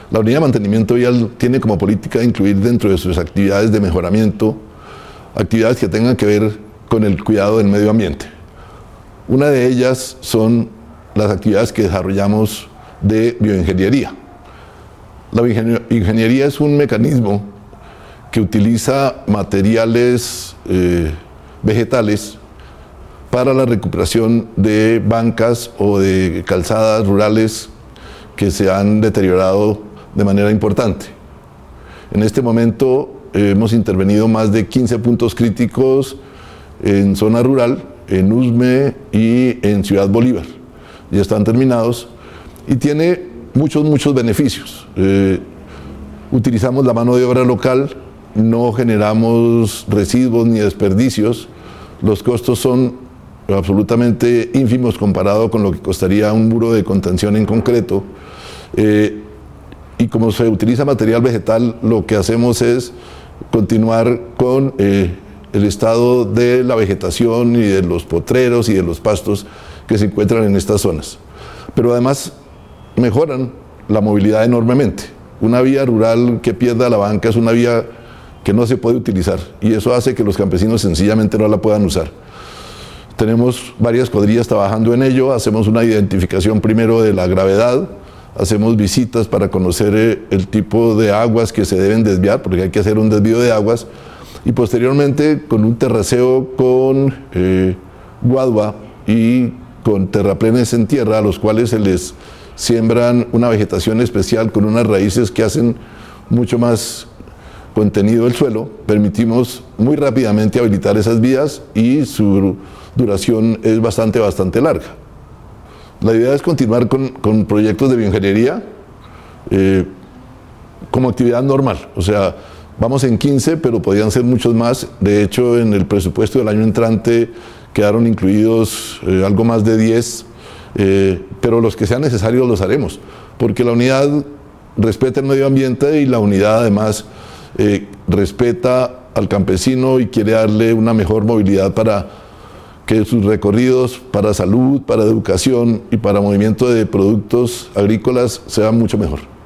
La unidad de mantenimiento vial tiene como política incluir dentro de sus actividades de mejoramiento actividades que tengan que ver con el cuidado del medio ambiente. Una de ellas son las actividades que desarrollamos de bioingeniería. La bioingeniería es un mecanismo que utiliza materiales vegetales para la recuperación de bancas o de calzadas rurales que se han deteriorado de manera importante. En este momento hemos intervenido más de 15 puntos críticos en zona rural, en Usme y en Ciudad Bolívar. Ya están terminados y tiene muchos beneficios. Utilizamos la mano de obra local, no generamos residuos ni desperdicios, los costos son absolutamente ínfimos comparado con lo que costaría un muro de contención en concreto. Y como se utiliza material vegetal, lo que hacemos es continuar con el estado de la vegetación y de los potreros y de los pastos que se encuentran en estas zonas. Pero además mejoran la movilidad enormemente. Una vía rural que pierda la banca es una vía que no se puede utilizar y eso hace que los campesinos sencillamente no la puedan usar. Tenemos varias cuadrillas trabajando en ello, hacemos una identificación primero de la gravedad, hacemos visitas para conocer el tipo de aguas que se deben desviar, porque hay que hacer un desvío de aguas, y posteriormente con un terraceo con guadua y con terraplenes en tierra, a los cuales se les siembran una vegetación especial con unas raíces que hacen mucho más contenido del suelo, permitimos muy rápidamente habilitar esas vías y su duración es bastante larga. La idea es continuar con proyectos de bioingeniería como actividad normal, o sea, vamos en 15, pero podrían ser muchos más. De hecho, en el presupuesto del año entrante quedaron incluidos algo más de 10, pero los que sean necesarios los haremos, porque la unidad respeta el medio ambiente y la unidad además respeta al campesino y quiere darle una mejor movilidad para que sus recorridos para salud, para educación y para movimiento de productos agrícolas sean mucho mejor.